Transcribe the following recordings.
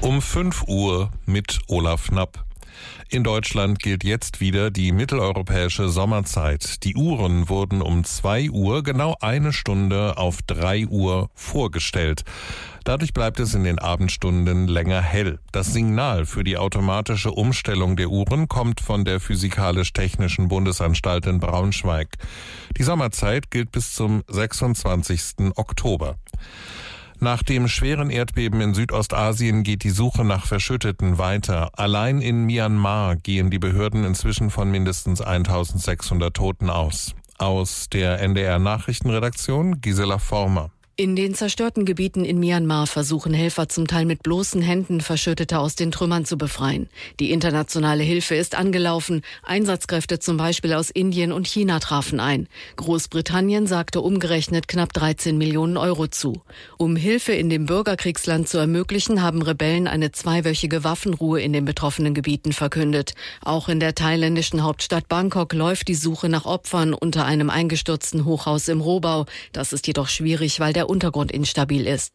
Um 5 Uhr mit Olaf Knapp. In Deutschland gilt jetzt wieder die mitteleuropäische Sommerzeit. Die Uhren wurden um 2 Uhr genau eine Stunde auf 3 Uhr vorgestellt. Dadurch bleibt es in den Abendstunden länger hell. Das Signal für die automatische Umstellung der Uhren kommt von der Physikalisch-Technischen Bundesanstalt in Braunschweig. Die Sommerzeit gilt bis zum 26. Oktober. Nach dem schweren Erdbeben in Südostasien geht die Suche nach Verschütteten weiter. Allein in Myanmar gehen die Behörden inzwischen von mindestens 1600 Toten aus. Aus der NDR-Nachrichtenredaktion Gisela Former. In den zerstörten Gebieten in Myanmar versuchen Helfer zum Teil mit bloßen Händen Verschüttete aus den Trümmern zu befreien. Die internationale Hilfe ist angelaufen. Einsatzkräfte zum Beispiel aus Indien und China trafen ein. Großbritannien sagte umgerechnet knapp 13 Millionen Euro zu. Um Hilfe in dem Bürgerkriegsland zu ermöglichen, haben Rebellen eine 2-wöchige Waffenruhe in den betroffenen Gebieten verkündet. Auch in der thailändischen Hauptstadt Bangkok läuft die Suche nach Opfern unter einem eingestürzten Hochhaus im Rohbau. Das ist jedoch schwierig, weil der Untergrund instabil ist.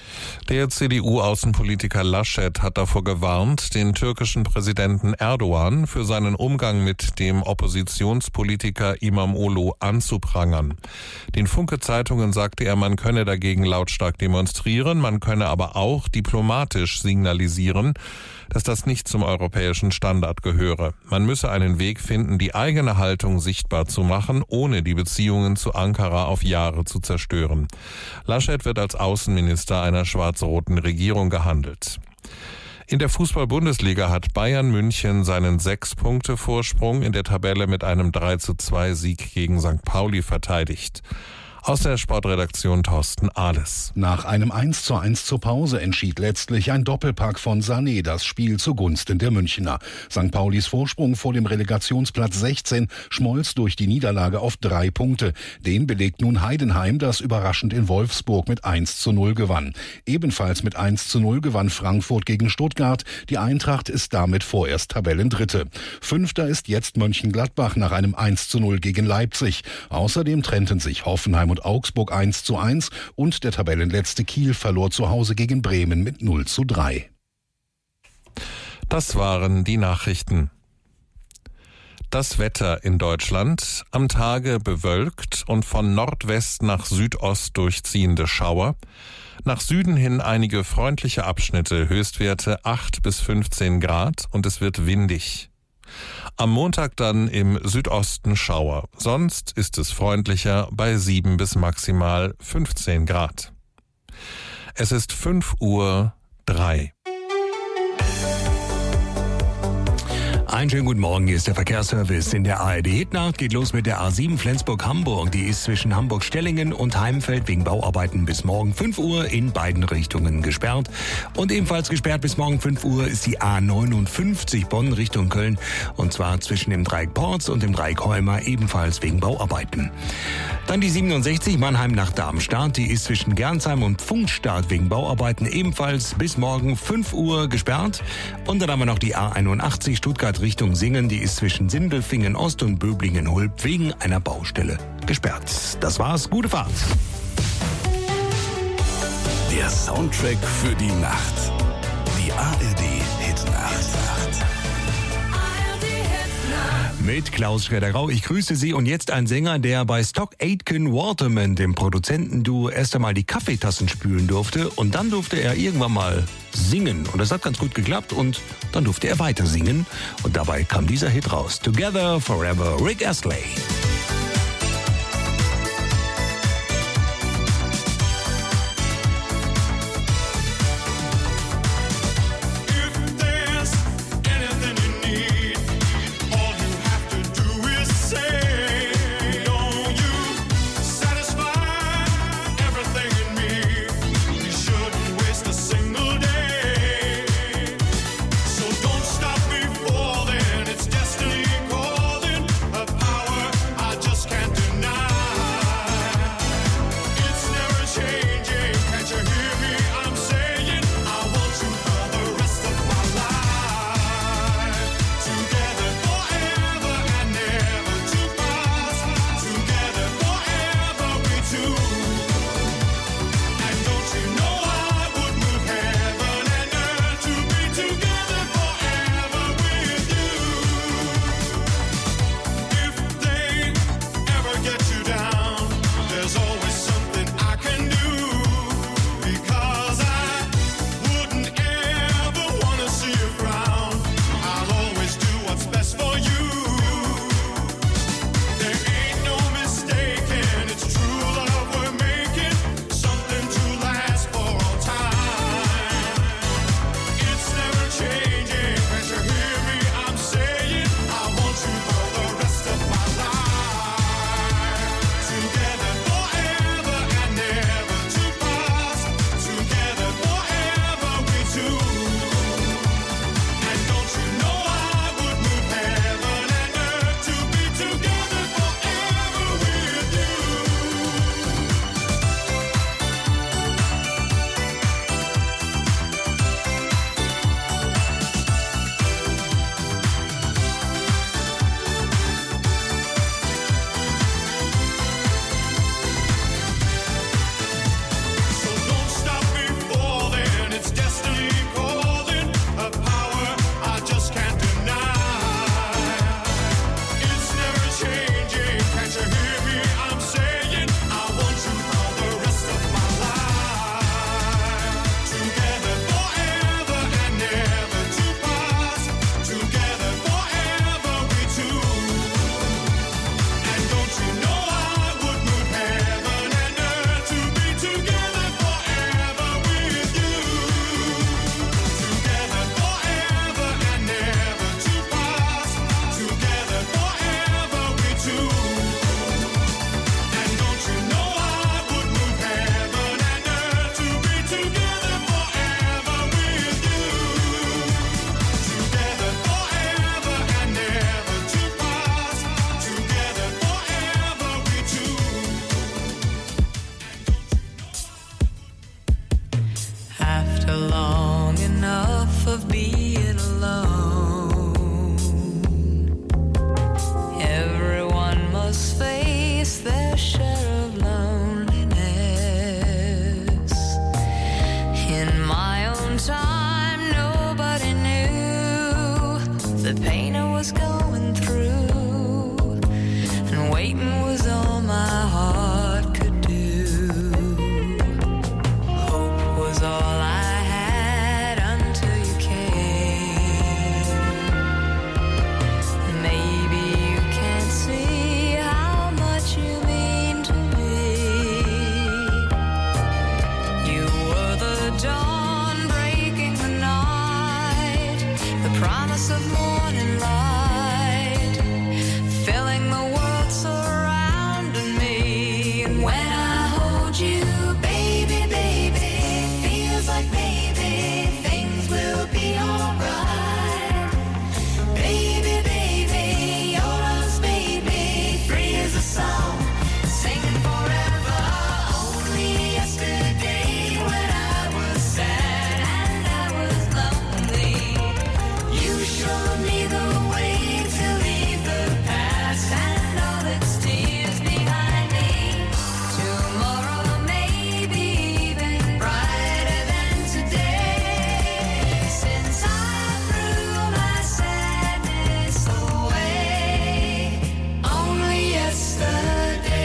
Der CDU-Außenpolitiker Laschet hat davor gewarnt, den türkischen Präsidenten Erdogan für seinen Umgang mit dem Oppositionspolitiker İmamoğlu anzuprangern. Den Funke-Zeitungen sagte er, man könne dagegen lautstark demonstrieren, man könne aber auch diplomatisch signalisieren, dass das nicht zum europäischen Standard gehöre. Man müsse einen Weg finden, die eigene Haltung sichtbar zu machen, ohne die Beziehungen zu Ankara auf Jahre zu zerstören. Laschet wird als Außenminister einer schwarz-roten Regierung gehandelt. In der Fußball-Bundesliga hat Bayern München seinen 6-Punkte-Vorsprung in der Tabelle mit einem 3:2-Sieg gegen St. Pauli verteidigt. Aus der Sportredaktion Thorsten Ahles. Nach einem 1:1 zur Pause entschied letztlich ein Doppelpack von Sané das Spiel zugunsten der Münchner. St. Paulis Vorsprung vor dem Relegationsplatz 16 schmolz durch die Niederlage auf 3 Punkte. Den belegt nun Heidenheim, das überraschend in Wolfsburg mit 1:0 gewann. Ebenfalls mit 1:0 gewann Frankfurt gegen Stuttgart. Die Eintracht ist damit vorerst Tabellendritte. Fünfter ist jetzt Mönchengladbach nach einem 1:0 gegen Leipzig. Außerdem trennten sich Hoffenheim und Augsburg 1:1 und der Tabellenletzte Kiel verlor zu Hause gegen Bremen mit 0:3. Das waren die Nachrichten. Das Wetter in Deutschland: am Tage bewölkt und von Nordwest nach Südost durchziehende Schauer. Nach Süden hin einige freundliche Abschnitte, Höchstwerte 8 bis 15 Grad und es wird windig. Am Montag dann im Südosten Schauer. Sonst ist es freundlicher bei 7 bis maximal 15 Grad. Es ist 5:03 Uhr. Einen schönen guten Morgen, hier ist der Verkehrsservice in der ARD Hitnacht. Geht los mit der A7 Flensburg-Hamburg. Die ist zwischen Hamburg-Stellingen und Heimfeld wegen Bauarbeiten bis morgen 5 Uhr in beiden Richtungen gesperrt. Und ebenfalls gesperrt bis morgen 5 Uhr ist die A59 Bonn Richtung Köln. Und zwar zwischen dem Dreieck Porz und dem Dreieck Heumer ebenfalls wegen Bauarbeiten. Dann die 67 Mannheim nach Darmstadt. Die ist zwischen Gernsheim und Pfungstadt wegen Bauarbeiten ebenfalls bis morgen 5 Uhr gesperrt. Und dann haben wir noch die A81 Stuttgart Richtung Singen, die ist zwischen Sindelfingen Ost und Böblingen-Hulb wegen einer Baustelle gesperrt. Das war's, gute Fahrt. Der Soundtrack für die Nacht. Die ARD Hitnacht. Mit Klaus Schredder-Rau. Ich grüße Sie und jetzt ein Sänger, der bei Stock Aitken Waterman, dem Produzentenduo, erst einmal die Kaffeetassen spülen durfte und dann durfte er irgendwann mal singen. Und das hat ganz gut geklappt und dann durfte er weiter singen und dabei kam dieser Hit raus. Together Forever, Rick Astley. Don't stop before then, it's destiny calling, a power long enough of being alone. Everyone must face their share of loneliness. In my own time, nobody knew the pain I was going through, and waiting was all my heart could do. Hope was all I had until you came. Maybe you can't see how much you mean to me. You were the dawn breaking the night, the promise of morning light, filling the world surrounding me. And when I hold you, baby, baby, feels like maybe things will be alright. Baby, baby, your love's made me free as a song, singing forever. Only yesterday when I was sad and I was lonely, you showed me the way to leave the past and all its tears behind me. Tomorrow may be even brighter than today, since I threw my sadness away. Only yesterday.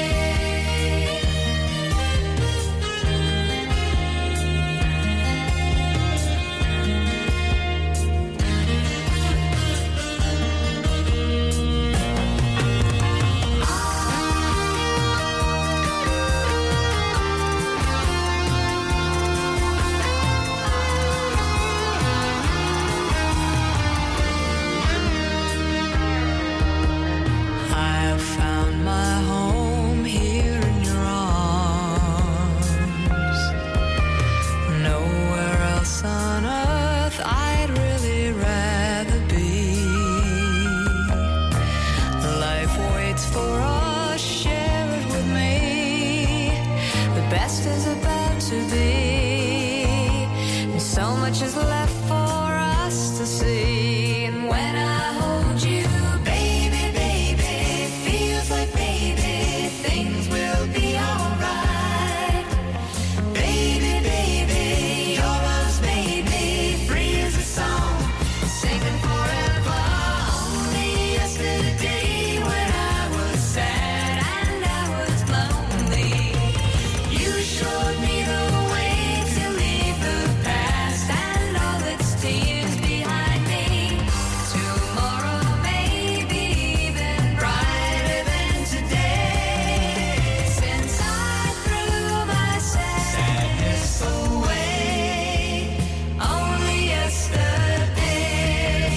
I have found my home here in your arms. Nowhere else on earth I'd really rather be. Life waits for us, share it with me. The best is about to be, and so much is left for us to see. And when I hold you, baby, baby, feels like maybe things will be alright. Baby, baby, your love's made me free as a song, singing forever. Only yesterday when I was sad and I was lonely, you showed me the way to leave the past and all its tears behind me. Tomorrow may be even brighter than today, since I threw my sadness away. Only yesterday.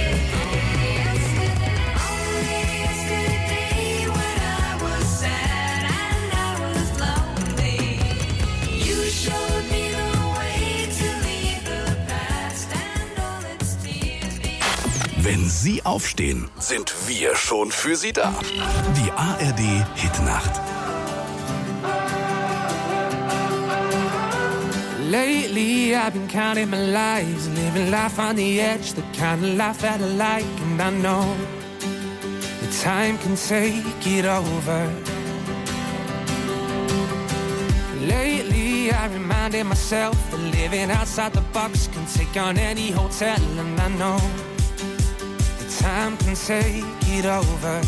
Only yesterday when I was sad and I was lonely, you showed me the way to leave the past and all its tears behind. Wenn Sie aufstehen, sind wir schon für Sie da. Die ARD Hitnacht. Lately I've been counting my lives, living life on the edge, the kind of life that I like. And I know the time can take it over. Lately I reminded myself that living outside the box can take on any hotel. And I know the time can take it over.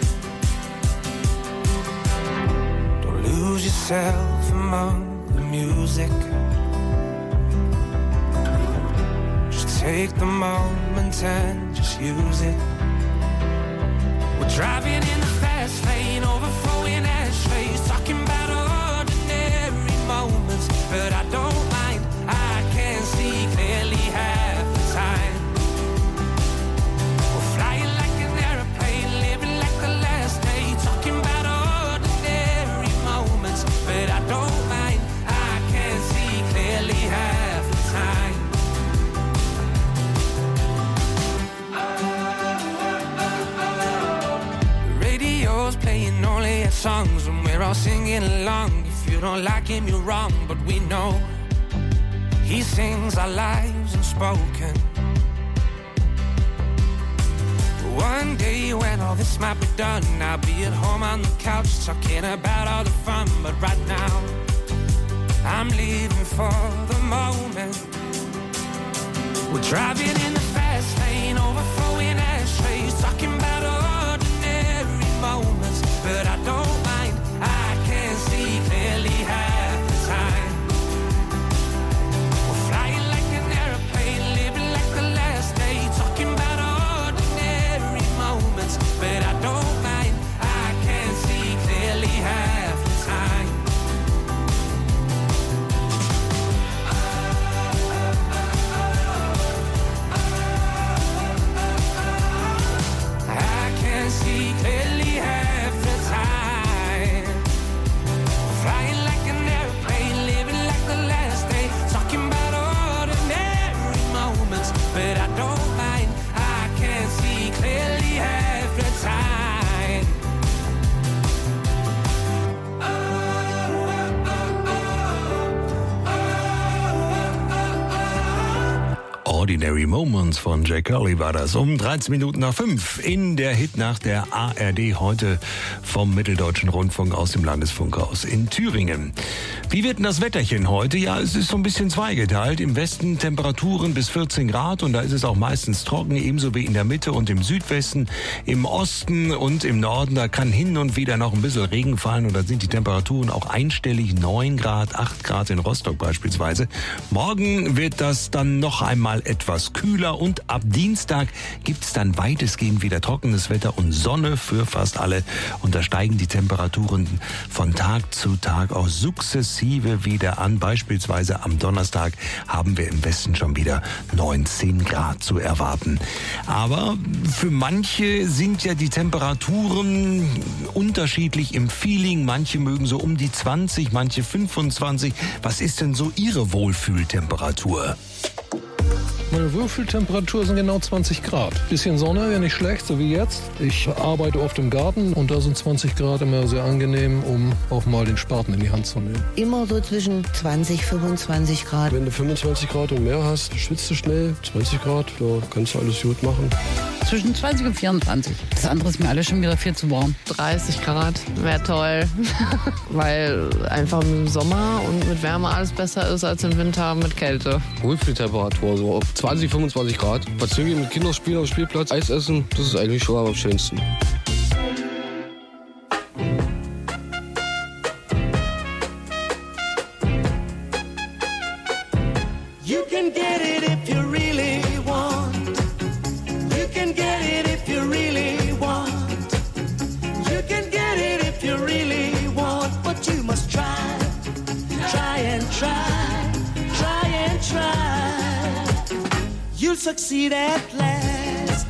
Don't lose yourself among the music. Take the moment and just use it. We're driving in the fast lane, overflowing ashtrays, talking about ordinary moments. But I don't mind, I can see clearly half the time. We're flying like an airplane, living like the last day, talking about ordinary moments. But I don't mind, I can see clearly half the time. Playing only hit songs and we're all singing along. If you don't like him, you're wrong, but we know He sings our lives unspoken. One day when all this might be done, I'll be at home on the couch talking about all the fun. But right now, I'm living for the moment. We're driving in the fast lane, overflowing ashtrays, talking about ordinary moments. But I don't mind, I can see clearly half the time. We're flying like an airplane, living like the last day, talking about ordinary moments. But I don't mind, I can see clearly half the time. I can see clearly half the time. Flying like an airplane, living like the last day, talking about ordinary moments. But I don't mind, I can see clearly half the time. Ordinary Moments von Jack Curley war das. Um 13 Minuten nach 5 in der Hitnacht der ARD, heute vom Mitteldeutschen Rundfunk aus dem Landesfunkhaus in Thüringen. Wie wird denn das Wetterchen heute? Ja, es ist so ein bisschen zweigeteilt. Im Westen Temperaturen bis 14 Grad und da ist es auch meistens trocken, ebenso wie in der Mitte und im Südwesten. Im Osten und im Norden, da kann hin und wieder noch ein bisschen Regen fallen und da sind die Temperaturen auch einstellig, 9 Grad, 8 Grad in Rostock beispielsweise. Morgen wird das dann noch einmal etwas kühler und ab Dienstag gibt's dann weitestgehend wieder trockenes Wetter und Sonne für fast alle. Und da steigen die Temperaturen von Tag zu Tag auch sukzessive wieder an. Beispielsweise am Donnerstag haben wir im Westen schon wieder 19 Grad zu erwarten. Aber für manche sind ja die Temperaturen unterschiedlich im Feeling. Manche mögen so um die 20, manche 25. Was ist denn so Ihre Wohlfühltemperatur? Meine Wohlfühltemperatur sind genau 20 Grad. Bisschen Sonne wäre nicht schlecht, so wie jetzt. Ich arbeite oft im Garten und da sind 20 Grad immer sehr angenehm, um auch mal den Spaten in die Hand zu nehmen. Immer so zwischen 20, 25 Grad. Wenn du 25 Grad und mehr hast, schwitzt du schnell. 20 Grad, da kannst du alles gut machen. Zwischen 20 und 24. Das andere ist mir alles schon wieder viel zu warm. 30 Grad wäre toll, weil einfach im Sommer und mit Wärme alles besser ist als im Winter mit Kälte. Wohlfühltemperatur, so 20, 25 Grad. Verzögern mit Kindern spielen auf dem Spielplatz, Eis essen, das ist eigentlich schon am schönsten. You can get it if you really want. You can get it if you really want. You can get it if you really want. But you must try, try and try, try and try. You'll succeed at last.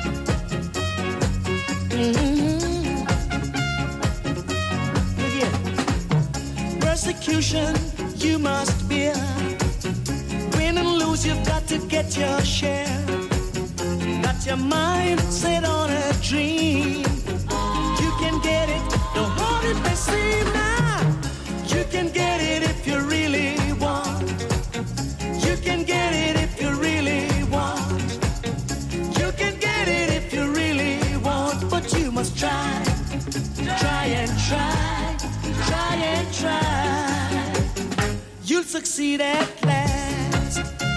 Yeah. Persecution you must bear. Win and lose, you've got to get your share. Got your mind set on a dream. You can get it, the hard it may seem now. You can get it if you really want. You can get it if you really want. You can get it if you really want. But you must try, try and try, try and try. You'll succeed at last.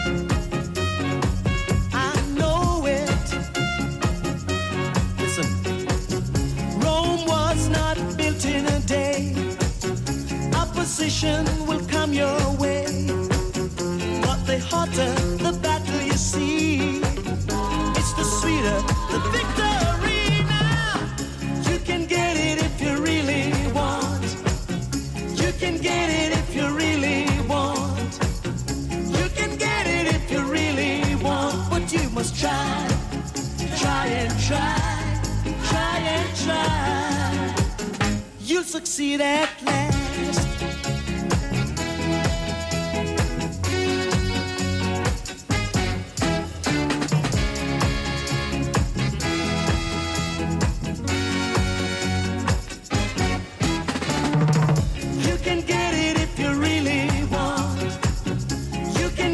I know it. Listen, Rome was not built in a day. Opposition will come your way. But the hotter the battle you see, it's the sweeter the victory. Now you can get it if you really want. You can get it if you really want. You can get it if you really want. But you must try, try and try, try and try. You'll succeed at last. You can get it if you really want. You can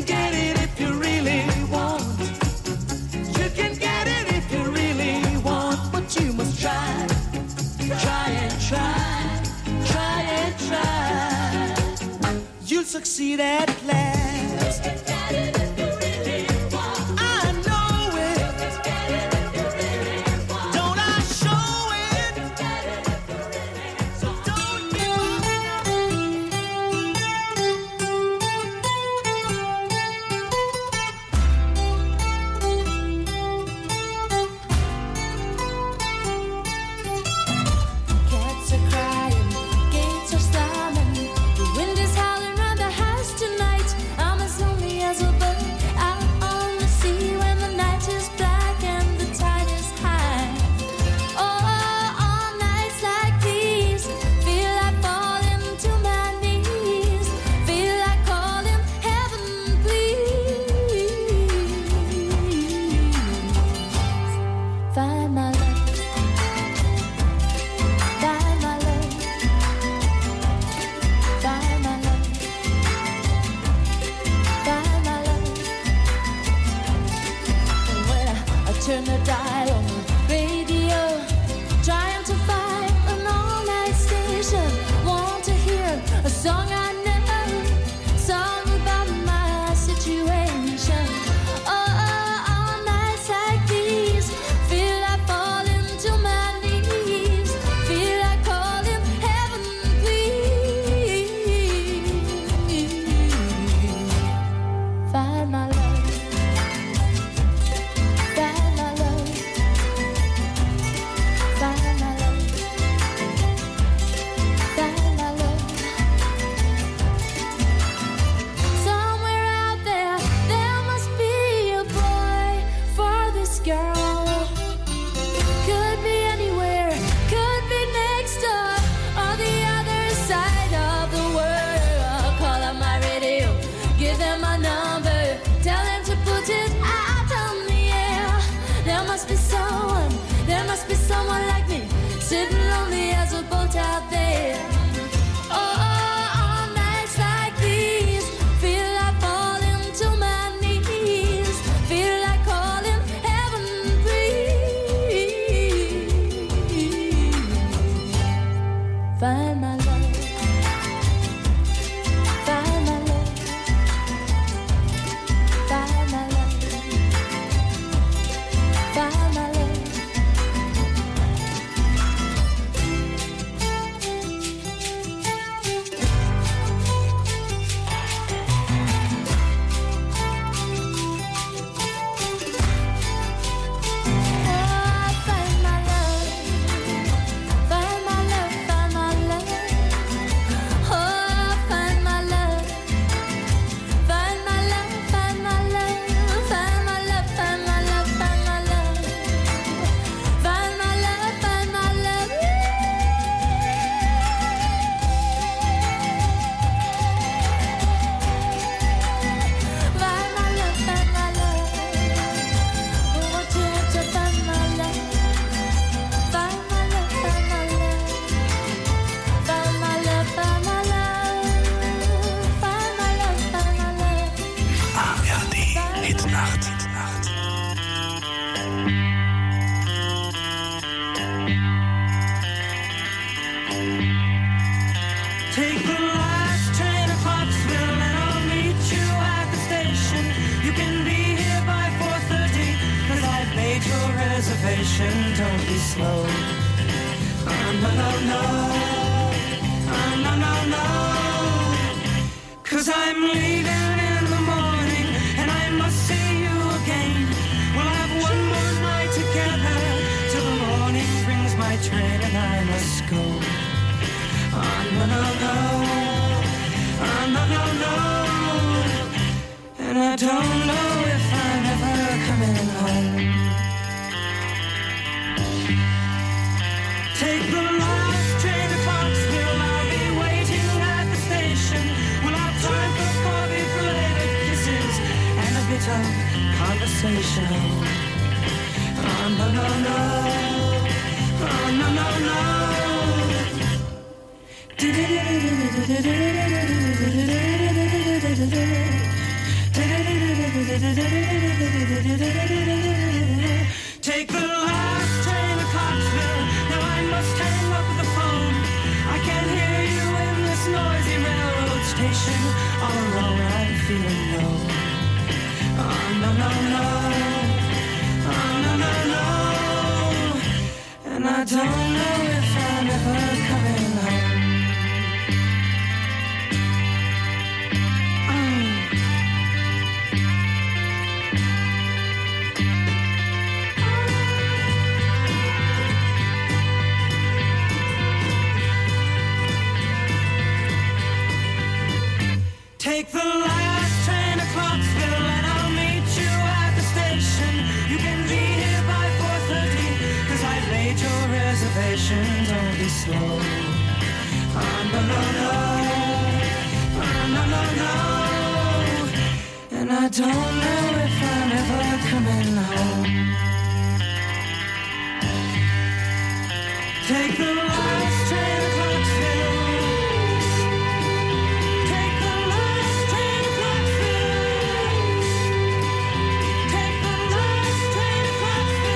turn the dial on the radio, trying to find an all-night station. Want to hear a song I know, song about my situation. On nights like these, feel like falling to my knees, feel like calling heaven, please. Find my love, find my love, find my love, find my love. Somewhere out there, there must be a boy for this girl. Could be anywhere, could be next door, on the other side of the world. Call up my radio, give them my number, tell them to put it out on the air. There must be someone like me, sitting lonely as a boat out there. On nights like these, feel like falling to my knees, feel like calling heaven, please. Find my love, find my love, find my love, find my love. Find my love, find my love, find my love. Oh, find my love, find my love, find my love, find my love, find my love, find my love, find my love, find my love. Find my love, find my love. Oh, to find my love, find my love, find my love, find my love, find my love, find my love, find my love. ARD Hitnacht. Take the last train to Clarksville and I'll meet you at the station. You can be here by 4:30, cause I've made your reservation. Don't be slow. No, no, no. No, no, no. Cause I'm leaving in the morning and I must see you again. We'll have one more night together till the morning brings my train and I must go. No, no, no. No, no, no. And I don't know if I'm ever coming home. Take the last train to Clarksville. I'll be waiting at the station. We'll have time for coffee, belated kisses, and a bit of conversation. No, no, no. No, no, no. Take the last train to Clarksville. Now I must hang up the phone. I can't hear you in this noisy railroad station. All alone I'm feeling low. No, no, no. No, no, no. And I don't know if I'm ever coming home. Take the last train to Clarksville and I'll meet you at the station. You can be here by 4:30, cause I've made your reservation. Don't be slow. No, no, no. No, no, no. And I don't know if I'm ever coming home. Take the last train to Clarksville. Take the last train to Clarksville. Take the last train to Clarksville.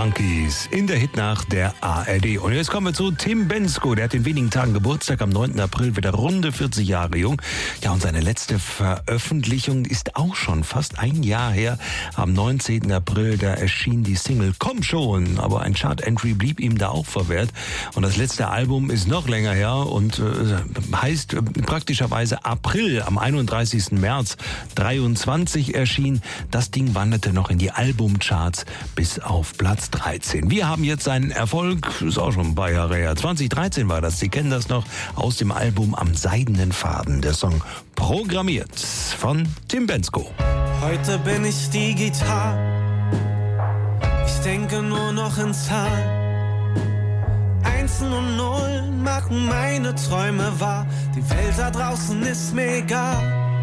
Monkeys in der Hitnacht der ARD. Und jetzt kommen wir zu Tim Bendzko. Der hat in wenigen Tagen Geburtstag, am 9. April, wieder runde 40 Jahre jung. Ja, und seine letzte Veröffentlichung ist auch schon fast ein Jahr her. Am 19. April, da erschien die Single Komm schon. Aber ein Chart-Entry blieb ihm da auch verwehrt. Und das letzte Album ist noch länger her und heißt praktischerweise April. Am 31. März 23 erschien. Das Ding wanderte noch in die Albumcharts bis auf Platz 13. Wir haben jetzt seinen Erfolg, ist auch schon ein paar Jahre her. 2013 war das, Sie kennen das noch, aus dem Album Am seidenen Faden. Der Song Programmiert von Tim Bendzko. Heute bin ich digital. Ich denke nur noch in Zahlen. Einsen und Nullen machen meine Träume wahr. Die Welt da draußen ist mir egal.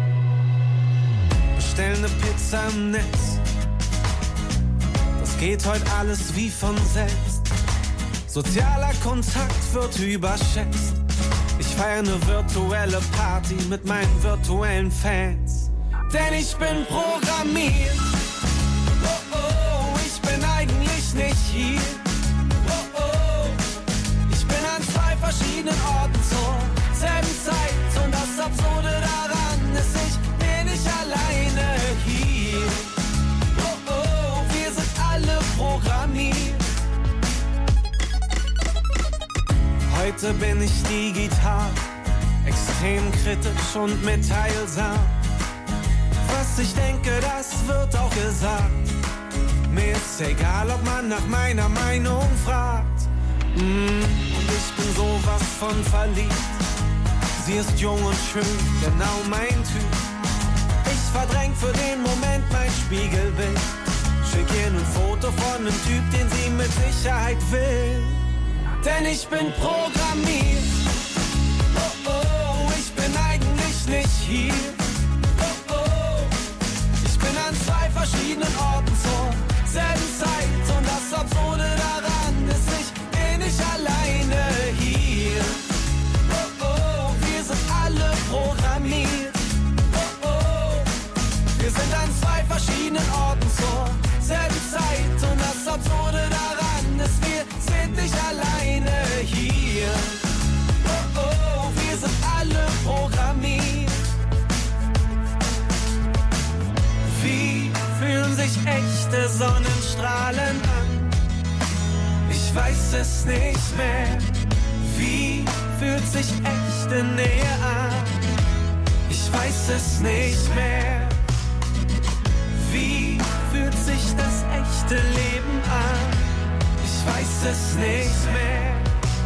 Bestell ne Pizza im Netz. Das geht heute alles wie von selbst. Sozialer Kontakt wird überschätzt. Ich feiere ne virtuelle Party mit meinen virtuellen Fans. Denn ich bin programmiert. Oh oh, ich bin eigentlich nicht hier. Oh oh, ich bin an zwei verschiedenen Orten zur selben Zeit. Und das Absurde daran ist, ich bin nicht alleine hier. Oh oh, wir sind alle programmiert. Heute bin ich digital, extrem kritisch und mitteilsam. Was ich denke, das wird auch gesagt. Mir ist egal, ob man nach meiner Meinung fragt. Und ich bin sowas von verliebt. Sie ist jung und schön, genau mein Typ. Ich verdräng für den Moment mein Spiegelbild. Schick ihr ein Foto von einem Typ, den sie mit Sicherheit will. Denn ich bin programmiert. Oh oh, ich bin eigentlich nicht hier. Oh oh, ich bin an zwei verschiedenen Orten zur selben Zeit. Und das Absurde daran ist, ich bin nicht alleine hier. Oh oh, wir sind alle programmiert. Oh oh, wir sind an zwei verschiedenen Orten zur selben Zeit. Und das Absurde daran ist, wir sind nicht alleine hier. Oh oh, wir sind alle programmiert. Wie fühlen sich echte Sonnenstrahlen an? Ich weiß es nicht mehr. Wie fühlt sich echte Nähe an? Ich weiß es nicht mehr. Wie fühlt sich das echte Leben an? Ich weiß es nicht mehr.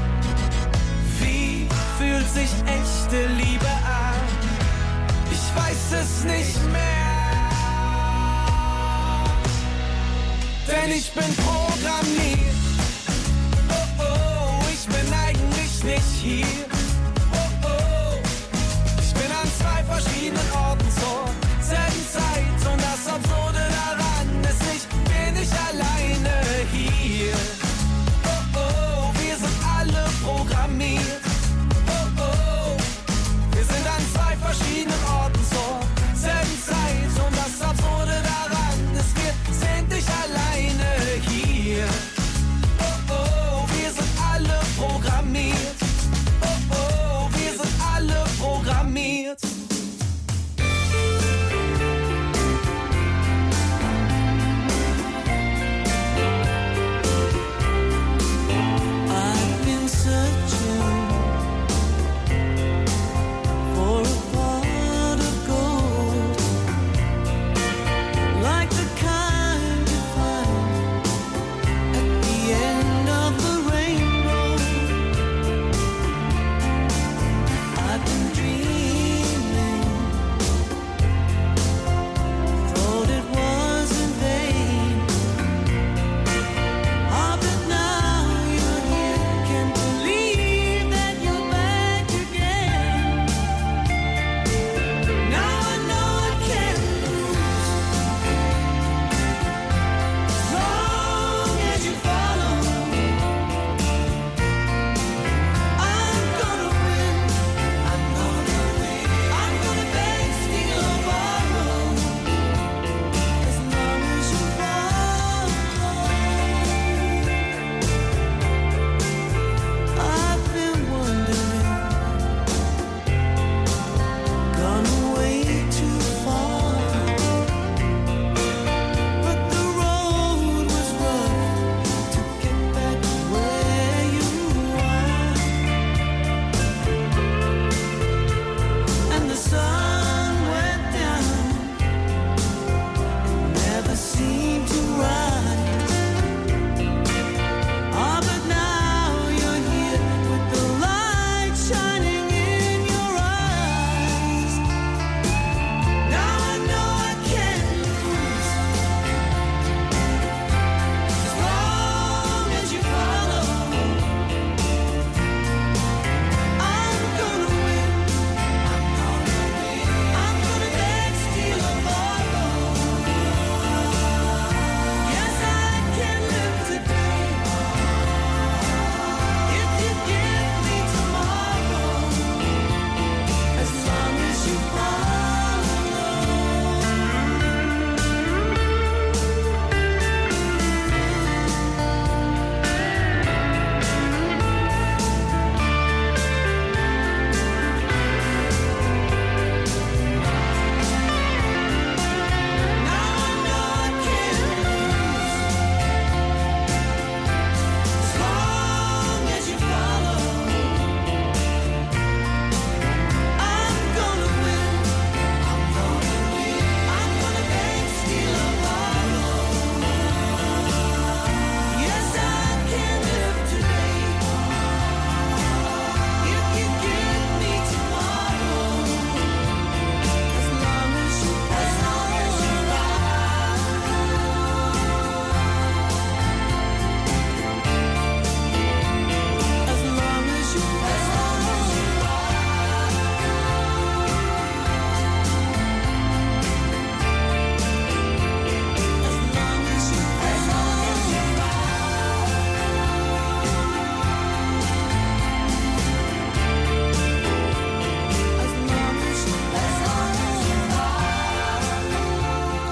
Wie fühlt sich echte Liebe an? Ich weiß es nicht mehr. Denn ich bin programmiert. Oh oh, ich bin eigentlich nicht hier. Oh oh, ich bin an zwei verschiedenen Orten zur selben Zeit. Und das Absurde daran ist, ich bin nicht alleine hier. Oh oh, wir sind alle programmiert. Oh oh, wir sind an zwei verschiedenen Orten zur selben Zeit. Und das Absurde daran ist, wir sind nicht alleine hier. Oh oh, wir sind alle programmiert. Oh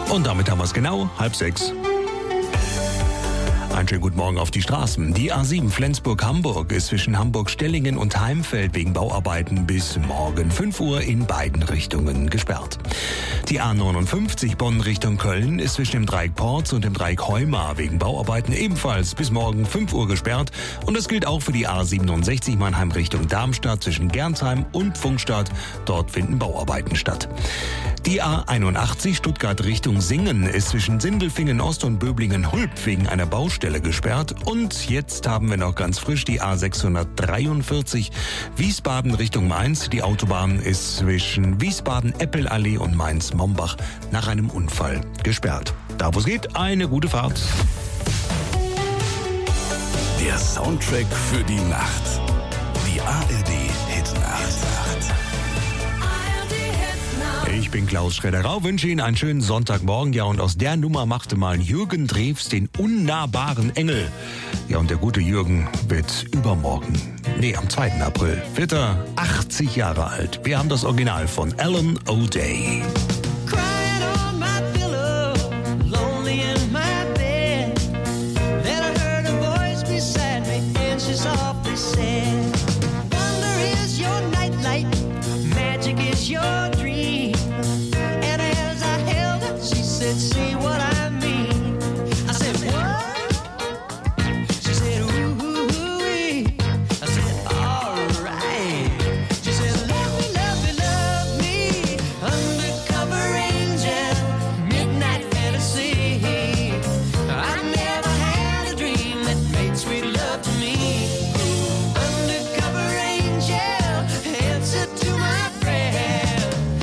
Und damit haben wir es genau, 5:30. Einen schönen guten Morgen auf die Straßen. Die A7 Flensburg-Hamburg ist zwischen Hamburg-Stellingen und Heimfeld wegen Bauarbeiten bis morgen 5 Uhr in beiden Richtungen gesperrt. Die A59 Bonn Richtung Köln ist zwischen dem Dreieck Porz und dem Dreieck Heumar wegen Bauarbeiten ebenfalls bis morgen 5 Uhr gesperrt. Und das gilt auch für die A67 Mannheim Richtung Darmstadt zwischen Gernsheim und Pfungstadt. Dort finden Bauarbeiten statt. Die A81 Stuttgart Richtung Singen ist zwischen Sindelfingen Ost und Böblingen-Hulp wegen einer Baustelle gesperrt. Und jetzt haben wir noch ganz frisch die A643 Wiesbaden Richtung Mainz. Die Autobahn ist zwischen Wiesbaden-Eppelallee und Mainz-Mombach nach einem Unfall gesperrt. Da wo es geht, eine gute Fahrt. Der Soundtrack für die Nacht. Die ARD Hitnacht. Ich bin Klaus Schredder-Rau, wünsche Ihnen einen schönen Sonntagmorgen. Ja, und aus der Nummer machte mal Jürgen Drews den unnahbaren Engel. Ja, und der gute Jürgen wird am 2. April, wird er 80 Jahre alt. Wir haben das Original von Alan O'Day. See what I mean? I said, what? She said, ooh-wee. I said, all right. She said, love me, undercover angel, midnight fantasy. I never had a dream that made sweet love to me. Undercover angel, answer to my prayer.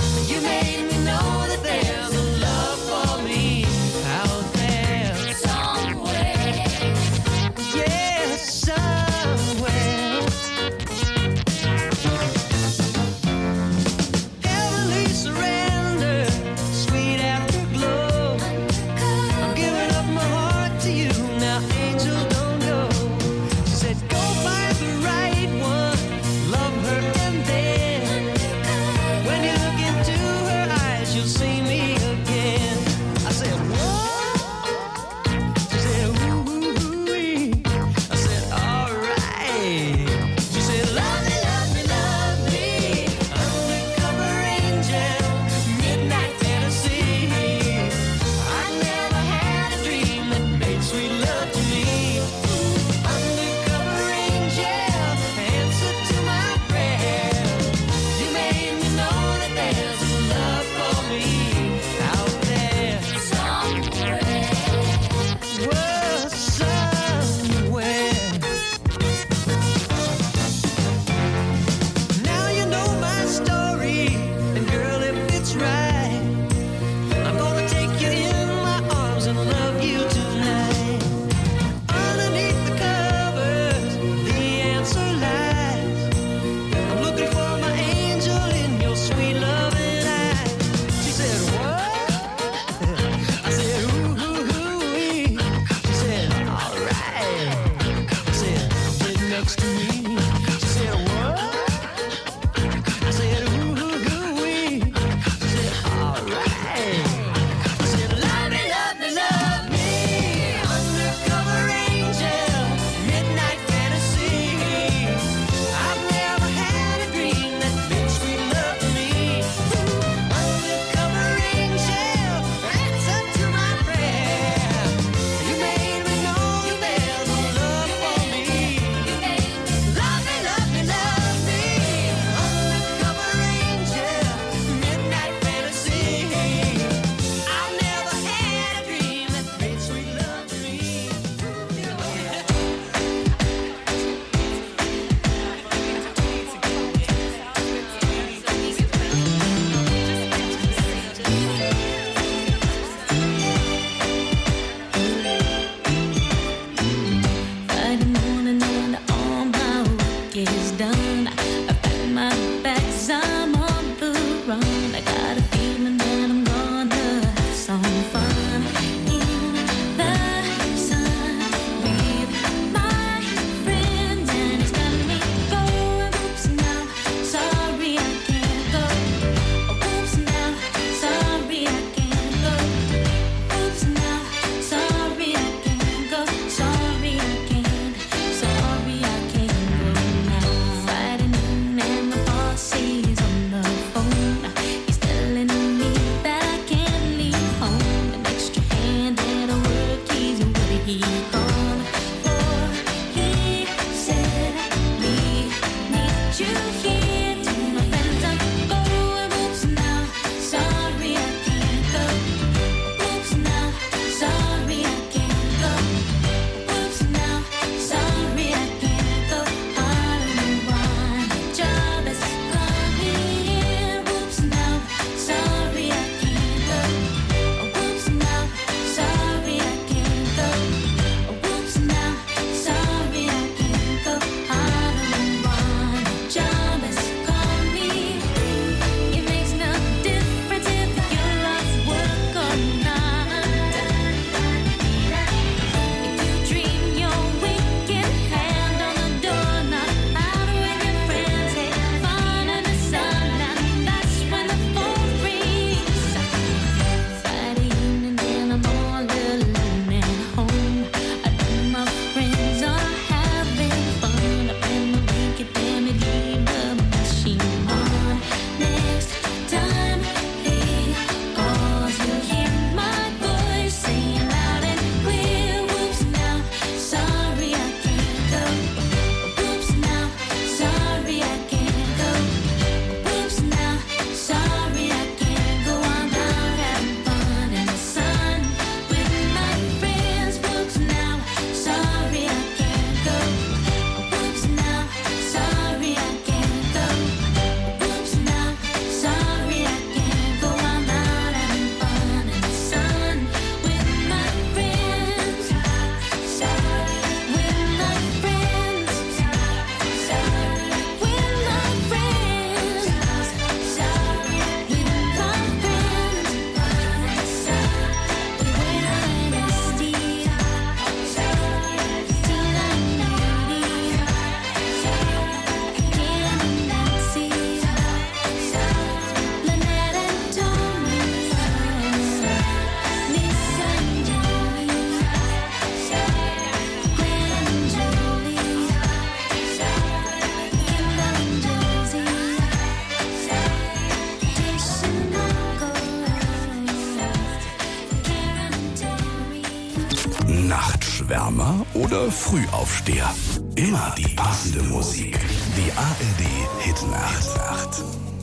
Schwärmer oder Frühaufsteher? Immer die passende Musik. Die ARD Hitnacht.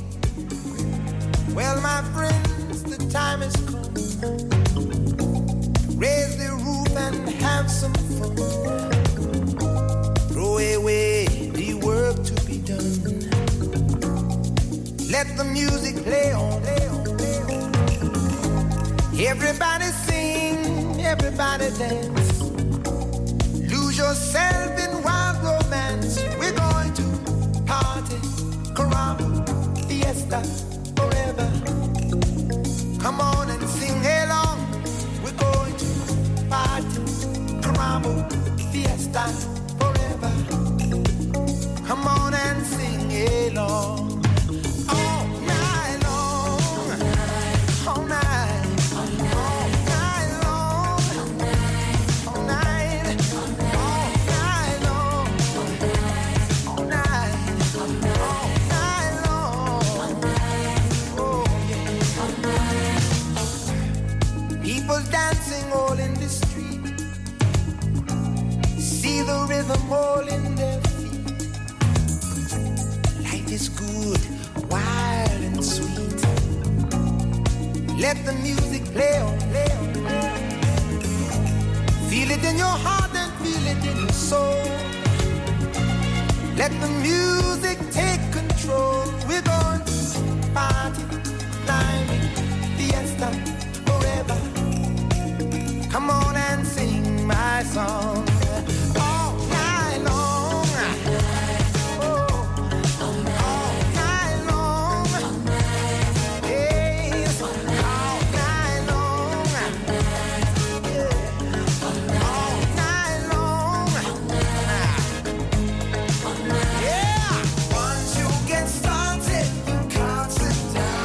Well, my friends, the time has come. Raise the roof and have some fun. Throw away the work to be done. Let the music play on. Everybody sing, everybody dance. Lose yourself in wild romance. We're going to party, caramba, fiesta, forever. Come on and sing along. We're going to party, caramba, fiesta, forever. Come on and sing along. All night long, all night. Dancing all in the street, see the rhythm all in their feet. Life is good, wild and sweet. Let the music play on. Feel it in your heart and feel it in your soul. Let the music take control. We're going to party, climbing, fiesta, forever. Come on and sing my song all night long. Oh, all night long. Yes, all night long. Yeah, all night long. Yeah, once you get started, you can't sit down.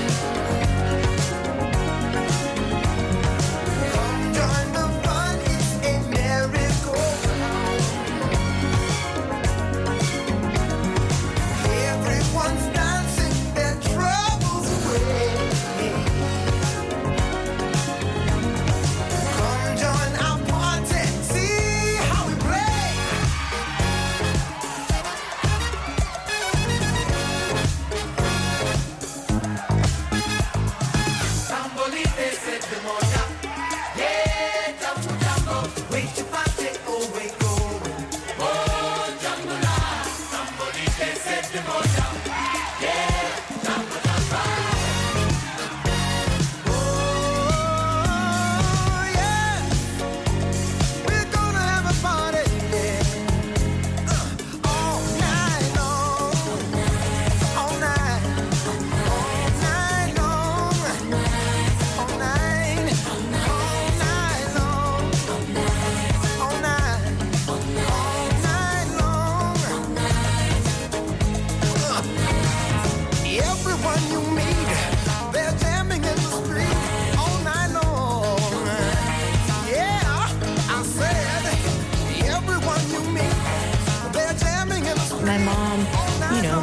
My mom, you know.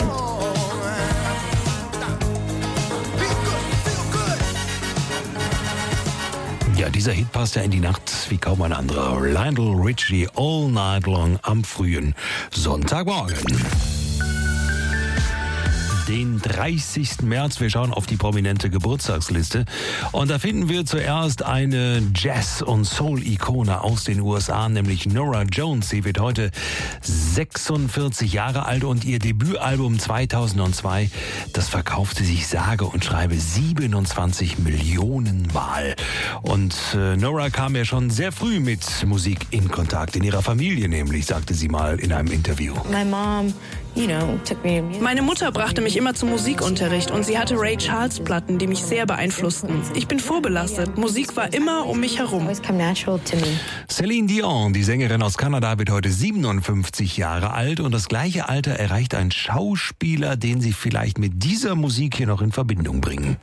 Ja, dieser Hit passt ja in die Nacht wie kaum ein anderer. Lionel Richie, All Night Long am frühen Sonntagmorgen. Den 30. März. Wir schauen auf die prominente Geburtstagsliste. Und da finden wir zuerst eine Jazz- und Soul-Ikone aus den USA, nämlich Norah Jones. Sie wird heute 46 Jahre alt und ihr Debütalbum 2002, das verkaufte sich sage und schreibe 27 Millionen Mal. Und Norah kam ja schon sehr früh mit Musik in Kontakt, in ihrer Familie nämlich, sagte sie mal in einem Interview. My mom, you know, took me to music. Meine Mutter brachte mich immer zum Musikunterricht und sie hatte Ray Charles Platten, die mich sehr beeinflussten. Ich bin vorbelastet. Musik war immer um mich herum. Celine Dion, die Sängerin aus Kanada, wird heute 57 Jahre alt und das gleiche Alter erreicht ein Schauspieler, den Sie vielleicht mit dieser Musik hier noch in Verbindung bringen.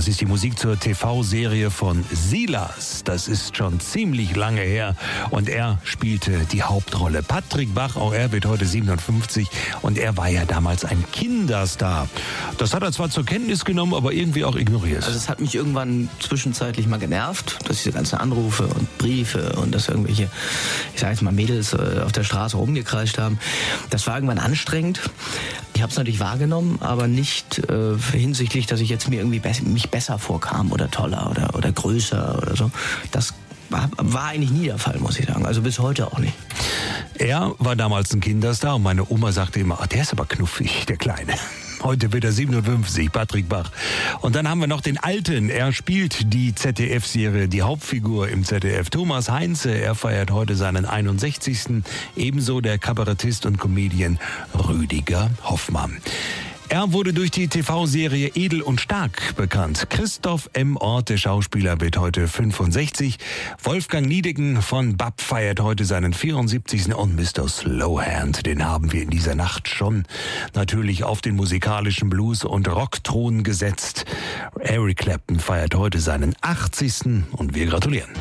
Das ist die Musik zur TV-Serie von Silas. Das ist schon ziemlich lange her und er spielte die Hauptrolle. Patrick Bach, auch er wird heute 57 und er war ja damals ein Kinderstar. Das hat er zwar zur Kenntnis genommen, aber irgendwie auch ignoriert. Also es hat mich irgendwann zwischenzeitlich mal genervt, dass diese ganzen Anrufe und Briefe und dass irgendwelche, ich sage jetzt mal, Mädels auf der Straße rumgekreischt haben. Das war irgendwann anstrengend. Ich habe es natürlich wahrgenommen, aber nicht hinsichtlich, dass ich jetzt mir irgendwie mich besser vorkam oder toller oder größer oder so. Das war eigentlich nie der Fall, muss ich sagen. Also bis heute auch nicht. Er war damals ein Kinderstar und meine Oma sagte immer, ach, der ist aber knuffig, der Kleine. Heute wird er 57, Patrick Bach. Und dann haben wir noch den Alten. Er spielt die ZDF-Serie, die Hauptfigur im ZDF. Thomas Heinze, er feiert heute seinen 61. Ebenso der Kabarettist und Comedian Rüdiger Hoffmann. Er wurde durch die TV-Serie Edel und Stark bekannt. Christoph M. Ort, der Schauspieler, wird heute 65. Wolfgang Niedecken von BAP feiert heute seinen 74. Und Mr. Slowhand, den haben wir in dieser Nacht schon natürlich auf den musikalischen Blues- und Rockthron gesetzt. Eric Clapton feiert heute seinen 80. und wir gratulieren.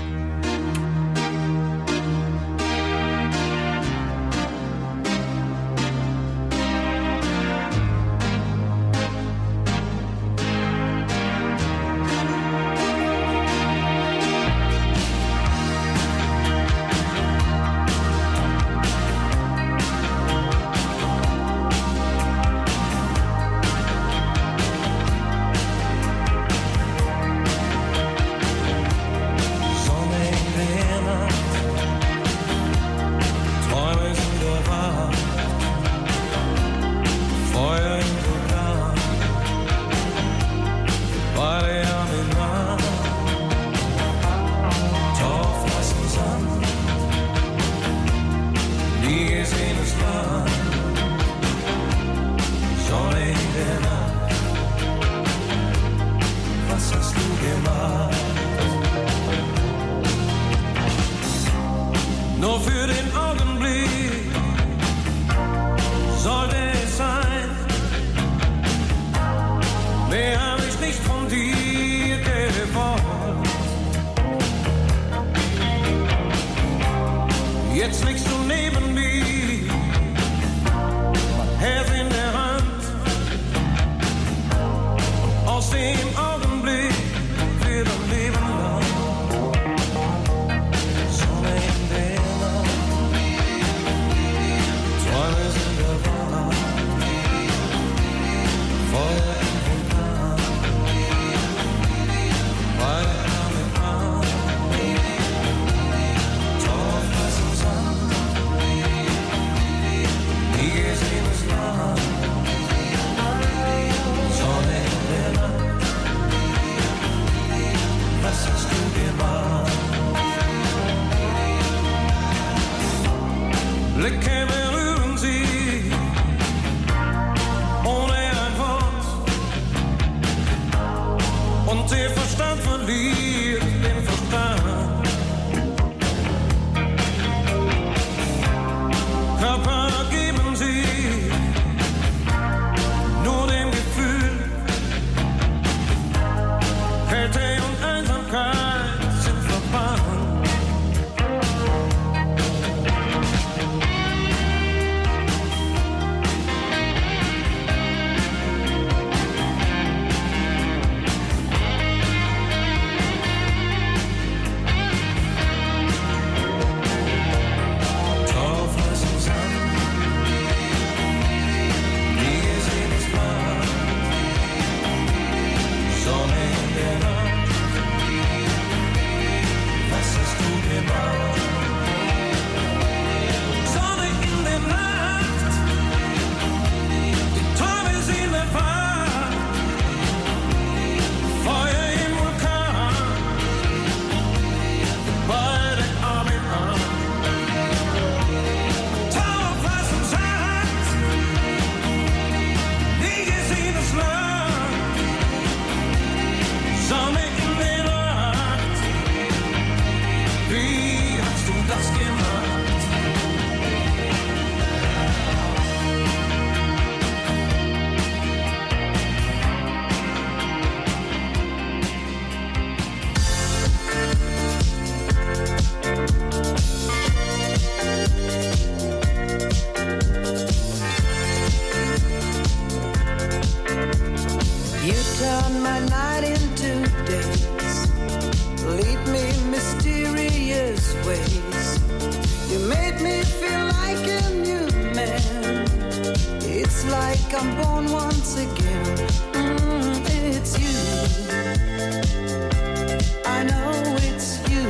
Nur für den Augenblick sollte es sein. Mehr hab ich nicht von dir gewollt. Jetzt liegst du neben mir, Herz in der Hand. Aus dem Augenblick wird ein Leben lang. Sonne in der Träume sind der Wahrheit, Feuer im Vulkan, beide damit an, Torfressen Sand, nie gesehenes Land, Sonne in der Nacht, was hast du gemacht? Blicke berühren sie, ohne ein Wort. Und der Verstand verliert den Verstand. Körper geben sie nur dem Gefühl. Kälte und Einsamkeit sind verbannt. Sonne in der Nacht, wie like I'm born once again. It's you. I know it's you.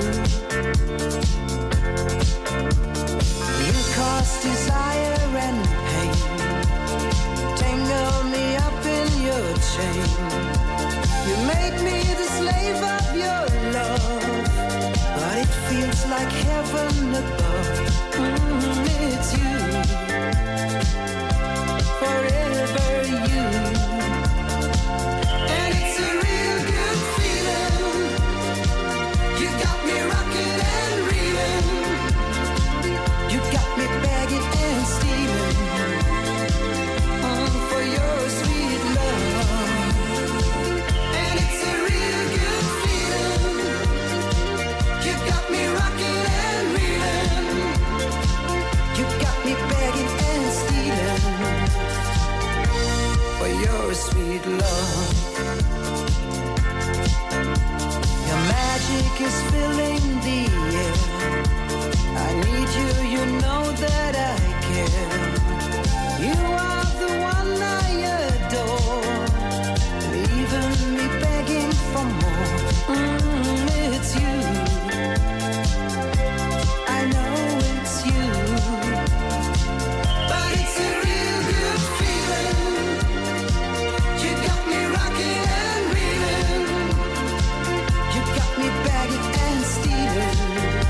You cause desire and pain. Tangle me up in your chain. You make me the slave of your love. But it feels like heaven above. It's you. Forever you. And it's a real good feeling. You got me rocking and reeling. You got me begging and stealing. For your sweet love. And it's a real good feeling. You got me rocking and reeling. You got me begging and stealing. For your sweet love. Your magic is filling the air. I need you, you know that I care. You are the one I adore, leaving me begging for more. It's you. I know it's you. But it's a real good feeling. You got me rocking and reeling. You got me begging and stealing.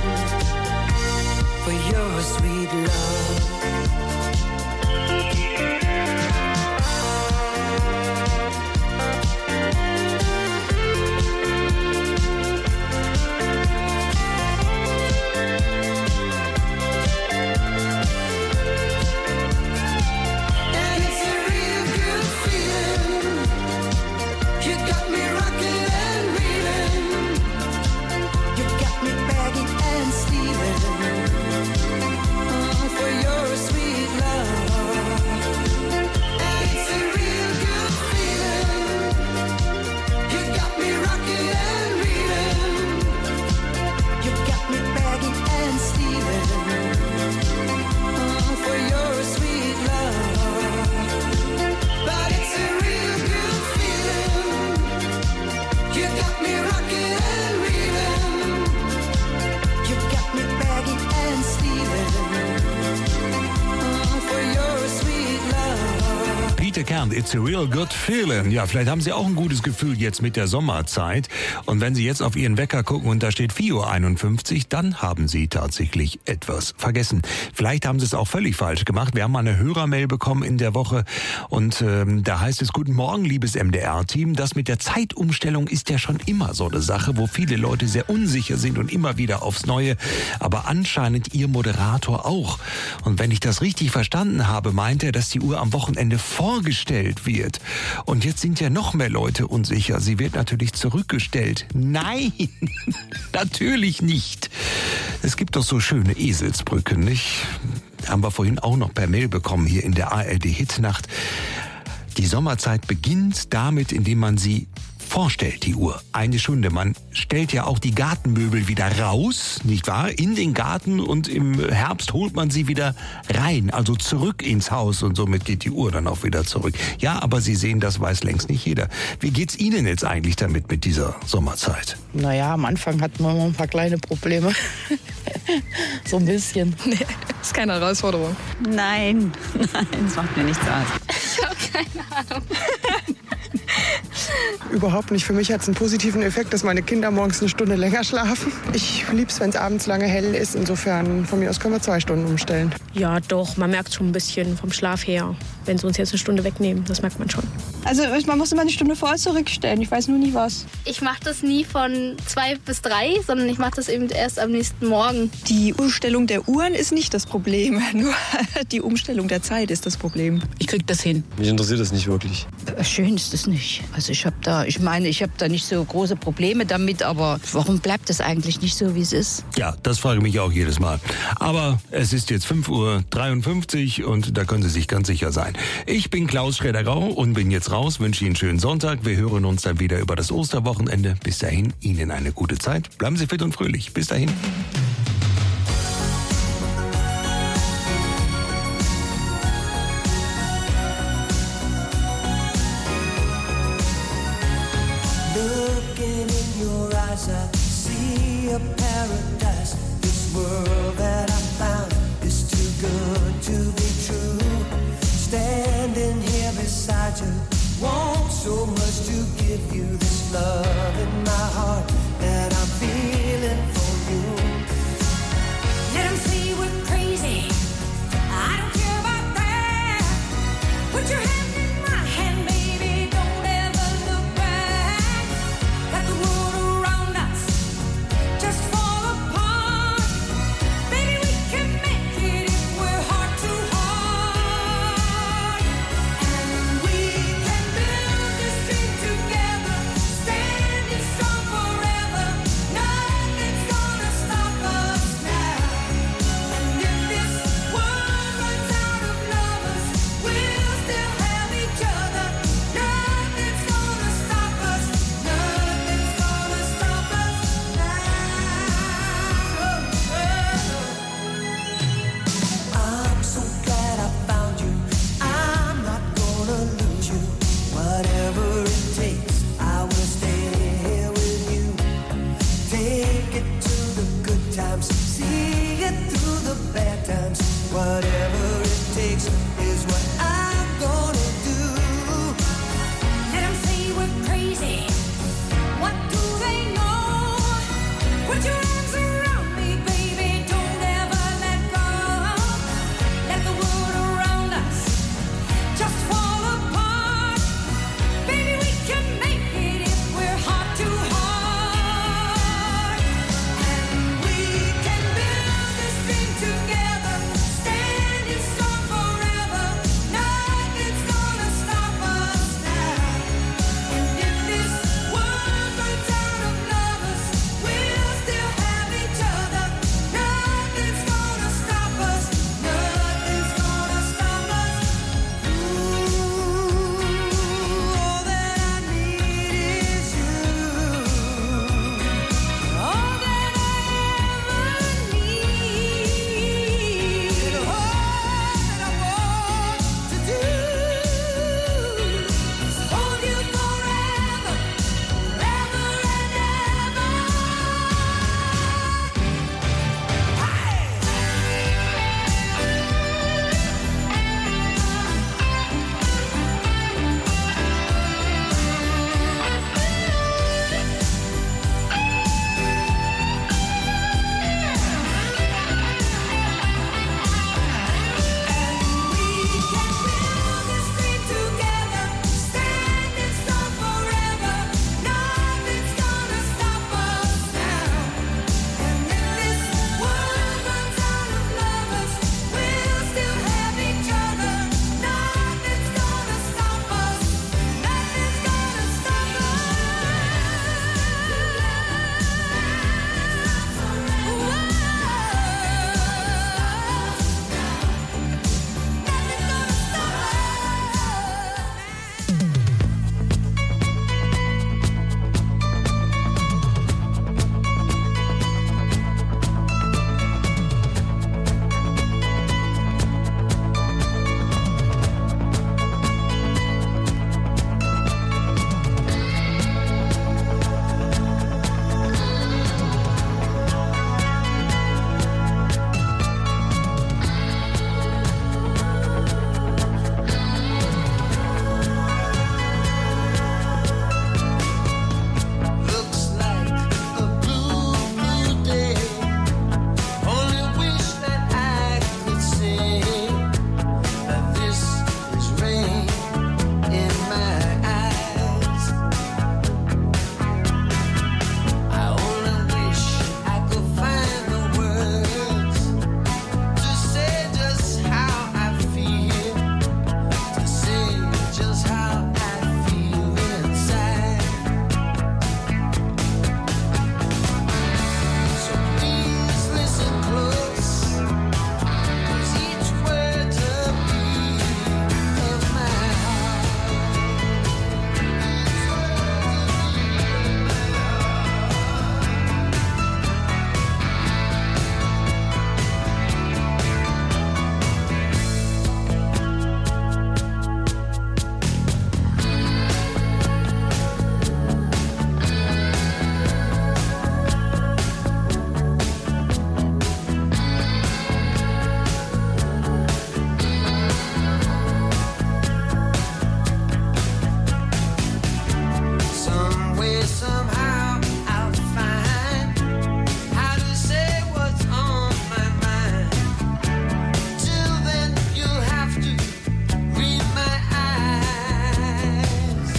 For your sweet love. And it's a real good feeling. You got me rocking and reeling. You got me begging and stealing. For your sweet love. And it's a real good feeling. You got me rocking and reeling. You got me begging and stealing. For your sweet love. But it's a real good feeling. You got me rocking and reeling. You got me begging and stealing. For your sweet love. Peter Kern, It's a Real Good Feeling. Ja, vielleicht haben Sie auch ein gutes Gefühl jetzt mit der Sommerzeit. Und wenn Sie jetzt auf Ihren Wecker gucken und da steht 4:51 Uhr, dann haben Sie tatsächlich etwas vergessen. Vielleicht haben Sie es auch völlig falsch gemacht. Wir haben mal eine Hörermail bekommen in der Woche und da heißt es: Guten Morgen, liebes MDR-Team. Das mit der Zeitumstellung ist ja schon immer so eine Sache, wo viele Leute sehr unsicher sind und immer wieder aufs Neue. Aber anscheinend Ihr Moderator auch. Und wenn ich das richtig verstanden habe, meint er, dass die Uhr am Wochenende vorgestellt wird. Und jetzt sind ja noch mehr Leute unsicher. Sie wird natürlich zurückgestellt. Nein, natürlich nicht. Es gibt doch so schöne Eselsbrücken, nicht? Haben wir vorhin auch noch per Mail bekommen hier in der ARD-Hitnacht. Die Sommerzeit beginnt damit, indem man sie vorstellt, die Uhr. Eine Stunde. Man stellt ja auch die Gartenmöbel wieder raus, nicht wahr? In den Garten, und im Herbst holt man sie wieder rein, also zurück ins Haus, und somit geht die Uhr dann auch wieder zurück. Ja, aber Sie sehen, das weiß längst nicht jeder. Wie geht's Ihnen jetzt eigentlich damit mit dieser Sommerzeit? Naja, am Anfang hatten wir mal ein paar kleine Probleme. So ein bisschen. Nee, ist keine Herausforderung. Nein, das macht mir nichts aus. Ich habe keine Ahnung. Überhaupt nicht. Für mich hat es einen positiven Effekt, dass meine Kinder morgens eine Stunde länger schlafen. Ich liebe es, wenn es abends lange hell ist. Insofern, von mir aus können wir 2 Stunden umstellen. Ja, doch. Man merkt schon ein bisschen vom Schlaf her. Wenn sie uns jetzt eine Stunde wegnehmen, das merkt man schon. Also man muss immer eine Stunde vorher zurückstellen. Ich weiß nur nicht was. Ich mache das nie von 2 bis 3, sondern ich mache das eben erst am nächsten Morgen. Die Umstellung der Uhren ist nicht das Problem. Nur die Umstellung der Zeit ist das Problem. Ich krieg das hin. Mich interessiert das nicht wirklich. Schön ist es nicht. Also ich habe da nicht so große Probleme damit, aber warum bleibt das eigentlich nicht so, wie es ist? Ja, das frage ich mich auch jedes Mal. Aber es ist jetzt 5:53 Uhr und da können Sie sich ganz sicher sein. Ich bin Klaus Schroeder-Rau und bin jetzt raus, wünsche Ihnen einen schönen Sonntag. Wir hören uns dann wieder über das Osterwochenende. Bis dahin, Ihnen eine gute Zeit. Bleiben Sie fit und fröhlich. Bis dahin. times. See it through the bad times. Whatever it takes is what I'm gonna do. Let them say we're crazy. What do they know? Put your arms around me, baby. Don't ever let go. Let the world around us just fall apart. Baby, we can make it if we're heart to heart. And we can build this dream together. Standing strong forever. Nothing's gonna stop us now. And if this world runs out of lovers, we'll still have each other. Nothing's gonna stop us. Nothing's gonna stop us. Ooh, all that I need is you. All that I ever need. And all that I want to do is hold you forever, forever and ever. Looks like a blue day. Only wish that I could say that this is rain in my eyes. I only wish I could find the words to say just how I feel, to say just how I feel inside. So please listen close, 'cause each word's a beat of my heart. Some way, somehow, I'll find how to say what's on my mind. Till then, you'll have to read my eyes.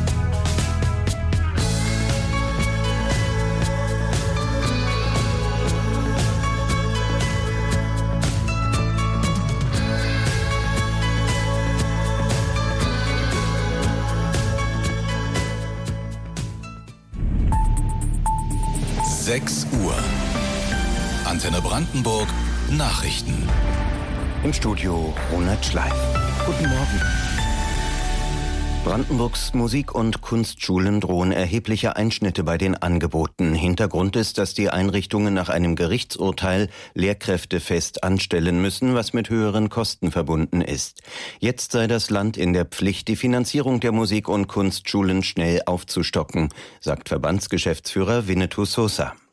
Sechs Uhr. Antenne Brandenburg. Nachrichten. Im Studio Ronald Schleif. Guten Morgen. Brandenburgs Musik- und Kunstschulen drohen erhebliche Einschnitte bei den Angeboten. Hintergrund ist, dass die Einrichtungen nach einem Gerichtsurteil Lehrkräfte fest anstellen müssen, was mit höheren Kosten verbunden ist. Jetzt sei das Land in der Pflicht, die Finanzierung der Musik- und Kunstschulen schnell aufzustocken, sagt Verbandsgeschäftsführer Winnetou Sosa.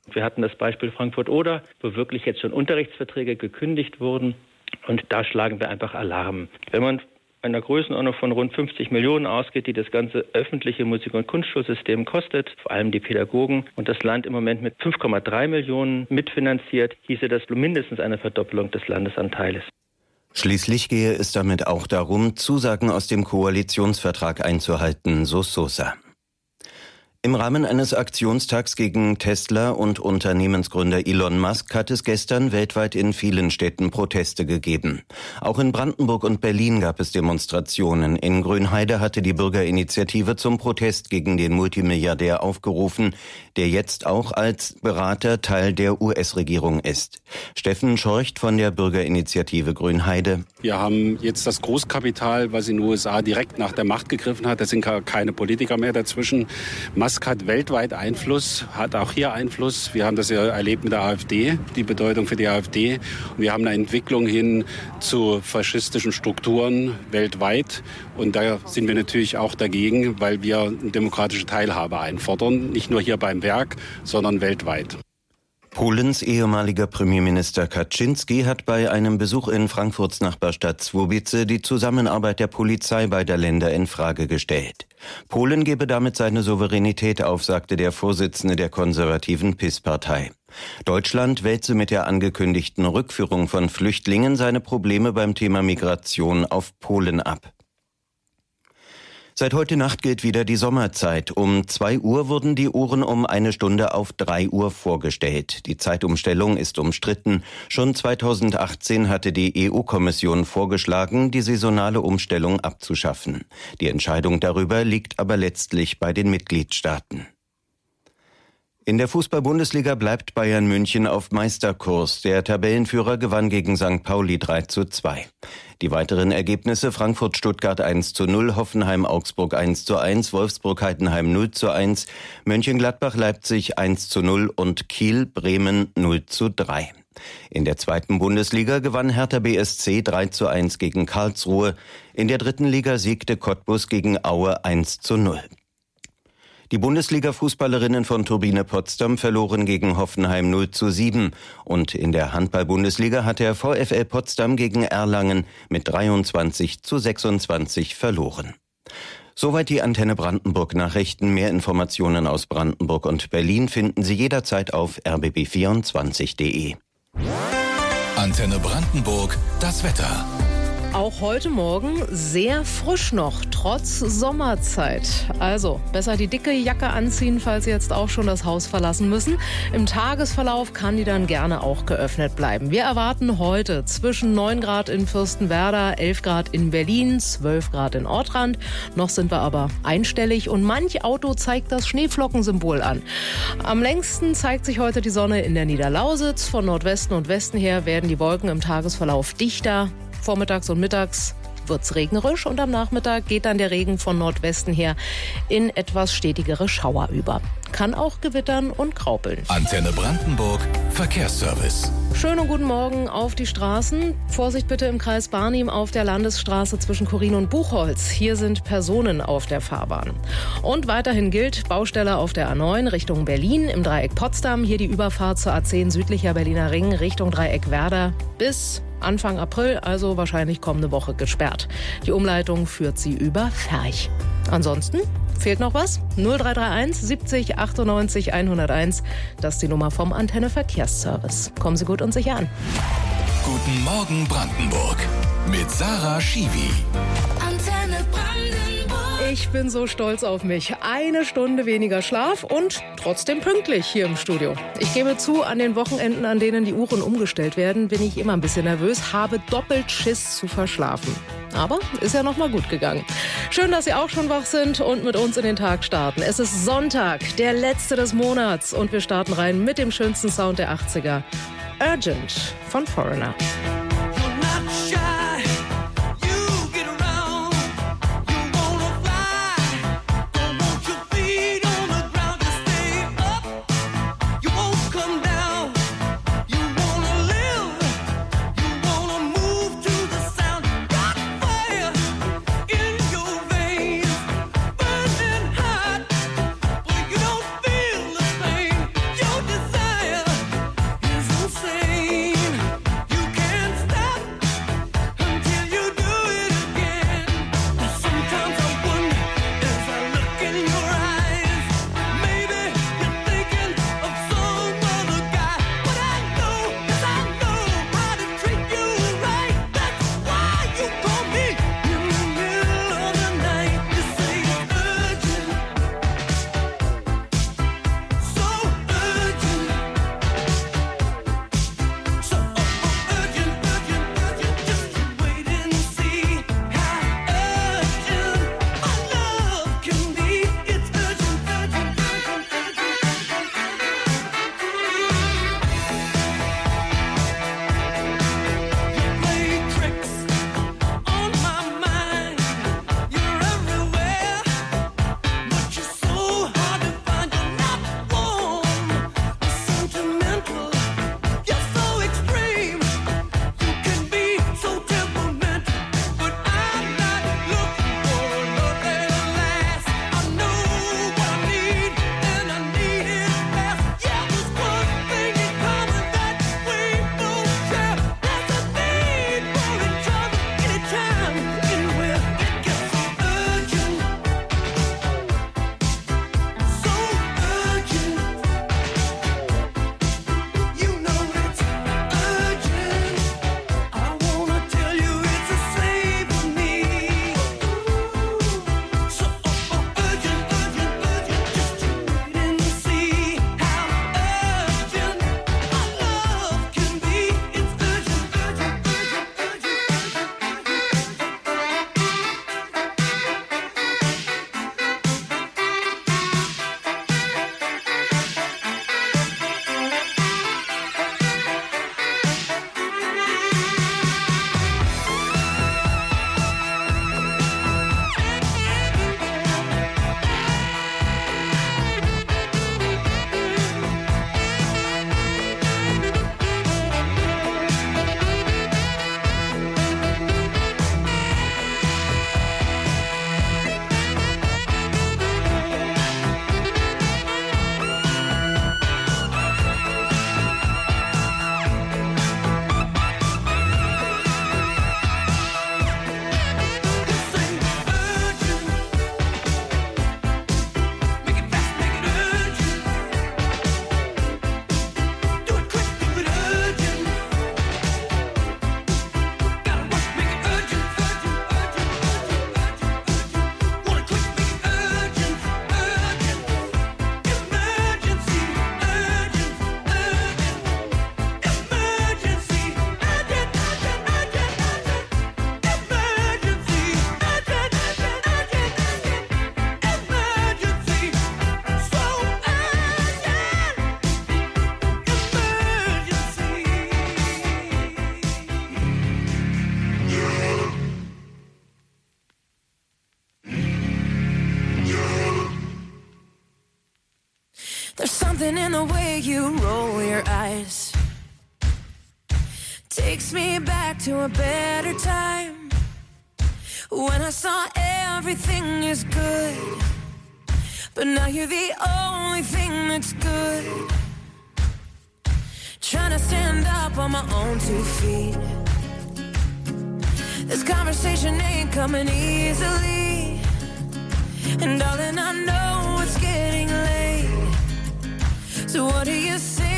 Wir hatten das Beispiel Frankfurt-Oder, wo wirklich jetzt schon Unterrichtsverträge gekündigt wurden. Und da schlagen wir einfach Alarm. Wenn man einer Größenordnung von rund 50 Millionen ausgeht, die das ganze öffentliche Musik- und Kunstschulsystem kostet, vor allem die Pädagogen, und das Land im Moment mit 5,3 Millionen mitfinanziert, hieße das mindestens eine Verdoppelung des Landesanteiles. Schließlich gehe es damit auch darum, Zusagen aus dem Koalitionsvertrag einzuhalten, so Sosa. Im Rahmen eines Aktionstags gegen Tesla und Unternehmensgründer Elon Musk hat es gestern weltweit in vielen Städten Proteste gegeben. Auch in Brandenburg und Berlin gab es Demonstrationen. In Grünheide hatte die Bürgerinitiative zum Protest gegen den Multimilliardär aufgerufen, der jetzt auch als Berater Teil der US-Regierung ist. Steffen Schorcht von der Bürgerinitiative Grünheide. Wir haben jetzt das Großkapital, was in den USA direkt nach der Macht gegriffen hat. Da sind keine Politiker mehr dazwischen. Musk hat weltweit Einfluss, hat auch hier Einfluss. Wir haben das ja erlebt mit der AfD, die Bedeutung für die AfD. Und wir haben eine Entwicklung hin zu faschistischen Strukturen weltweit. Und da sind wir natürlich auch dagegen, weil wir eine demokratische Teilhabe einfordern. Nicht nur hier beim Werk, sondern weltweit. Polens ehemaliger Premierminister Kaczynski hat bei einem Besuch in Frankfurts Nachbarstadt Słubice die Zusammenarbeit der Polizei beider Länder in Frage gestellt. Polen gebe damit seine Souveränität auf, sagte der Vorsitzende der konservativen PiS-Partei. Deutschland wälze mit der angekündigten Rückführung von Flüchtlingen seine Probleme beim Thema Migration auf Polen ab. Seit heute Nacht gilt wieder die Sommerzeit. Um 2 Uhr wurden die Uhren um 1 Stunde auf 3 Uhr vorgestellt. Die Zeitumstellung ist umstritten. Schon 2018 hatte die EU-Kommission vorgeschlagen, die saisonale Umstellung abzuschaffen. Die Entscheidung darüber liegt aber letztlich bei den Mitgliedstaaten. In der Fußball-Bundesliga bleibt Bayern München auf Meisterkurs. Der Tabellenführer gewann gegen St. Pauli 3:2. Die weiteren Ergebnisse: Frankfurt-Stuttgart 1:0, Hoffenheim-Augsburg 1:1, Wolfsburg-Heidenheim 0:1, Mönchengladbach-Leipzig 1:0 und Kiel-Bremen 0:3. In der zweiten Bundesliga gewann Hertha BSC 3:1 gegen Karlsruhe. In der dritten Liga siegte Cottbus gegen Aue 1:0. Die Bundesliga-Fußballerinnen von Turbine Potsdam verloren gegen Hoffenheim 0:7 und in der Handball-Bundesliga hat der VfL Potsdam gegen Erlangen mit 23:26 verloren. Soweit die Antenne Brandenburg Nachrichten. Mehr Informationen aus Brandenburg und Berlin finden Sie jederzeit auf rbb24.de. Antenne Brandenburg, das Wetter. Auch heute Morgen sehr frisch noch, trotz Sommerzeit. Also besser die dicke Jacke anziehen, falls Sie jetzt auch schon das Haus verlassen müssen. Im Tagesverlauf kann die dann gerne auch geöffnet bleiben. Wir erwarten heute zwischen 9 Grad in Fürstenwerder, 11 Grad in Berlin, 12 Grad in Ortrand. Noch sind wir aber einstellig und manch Auto zeigt das Schneeflockensymbol an. Am längsten zeigt sich heute die Sonne in der Niederlausitz. Von Nordwesten und Westen her werden die Wolken im Tagesverlauf dichter. Vormittags und mittags wird's regnerisch und am Nachmittag geht dann der Regen von Nordwesten her in etwas stetigere Schauer über. Kann auch gewittern und graupeln. Antenne Brandenburg, Verkehrsservice. Schönen guten Morgen auf die Straßen. Vorsicht bitte im Kreis Barnim auf der Landesstraße zwischen Chorin und Buchholz. Hier sind Personen auf der Fahrbahn. Und weiterhin gilt Baustelle auf der A9 Richtung Berlin im Dreieck Potsdam. Hier die Überfahrt zur A10 südlicher Berliner Ring Richtung Dreieck Werder bis Anfang April, also wahrscheinlich kommende Woche gesperrt. Die Umleitung führt sie über Ferch. Ansonsten fehlt noch was? 0331 70 98 101. Das ist die Nummer vom Antenne Verkehrsservice. Kommen Sie gut und sicher an. Guten Morgen Brandenburg mit Sarah Schiwi. Antenne Brandenburg. Ich bin so stolz auf mich. 1 Stunde weniger Schlaf und trotzdem pünktlich hier im Studio. Ich gebe zu, an den Wochenenden, an denen die Uhren umgestellt werden, bin ich immer ein bisschen nervös, habe doppelt Schiss zu verschlafen. Aber ist ja noch mal gut gegangen. Schön, dass Sie auch schon wach sind und mit uns in den Tag starten. Es ist Sonntag, der letzte des Monats und wir starten rein mit dem schönsten Sound der 80er. Urgent von Foreigner. Desire Something in the way you roll your eyes takes me back to a better time, when I saw everything is good, but now you're the only thing that's good. Trying to stand up on my own 2 feet. This conversation ain't coming easily, and darling, I know it's getting late. So what do you say?